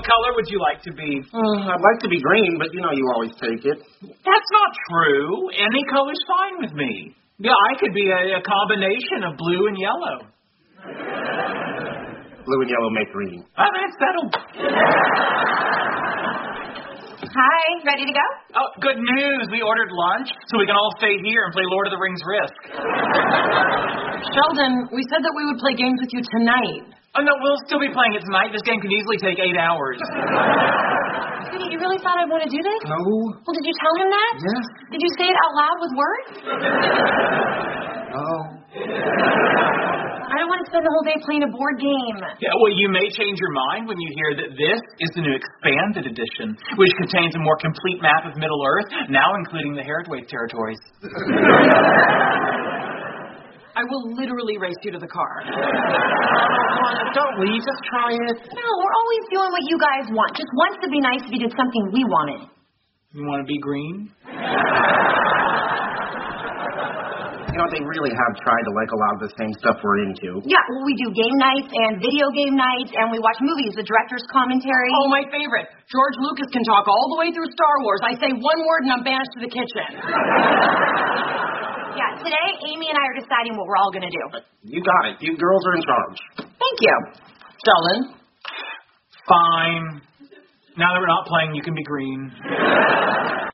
What color would you like to be? I'd like to be green, but you know you always take it. That's not true. Any color's fine with me. Yeah, I could be a combination of blue and yellow. Blue and yellow make green. That's settled. Hi, ready to go? Oh, good news. We ordered lunch so we can all stay here and play Lord of the Rings Risk. Sheldon, we said that we would play games with you tonight. Oh, no, we'll still be playing it tonight. This game can easily take 8 hours. Sweetie, you really thought I'd want to do this? No. Well, did you tell him that? Yes. Did you say it out loud with words? No. I don't want to spend the whole day playing a board game. Yeah, well, you may change your mind when you hear that this is the new expanded edition, which contains a more complete map of Middle-earth, now including the Herodwave territories. I will literally race you to the car. Don't leave. Just try it. No, we're always doing what you guys want. Just once it'd be nice if you did something we wanted. You want to be green? You know, they really have tried to like a lot of the same stuff we're into. Yeah, well, we do game nights and video game nights, and we watch movies, the director's commentary. Oh, my favorite. George Lucas can talk all the way through Star Wars. I say one word and I'm banished to the kitchen. Yeah, today, Amy and I are deciding what we're all going to do. You got it. You girls are in charge. Thank you. Sheldon? Fine. Now that we're not playing, you can be green.